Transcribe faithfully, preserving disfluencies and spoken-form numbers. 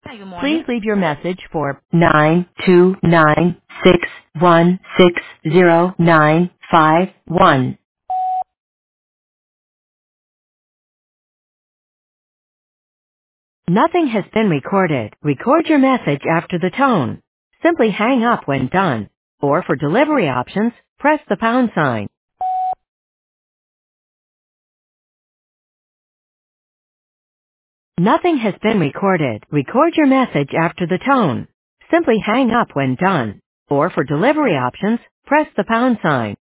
Hi, good Please morning. leave your message for nine two nine six one six zero nine five one. Nothing has been recorded. Record your message after the tone. Simply hang up when done. Or for delivery options, press the pound sign. Nothing has been recorded. Record your message after the tone. Simply hang up when done. Or for delivery options, press the pound sign.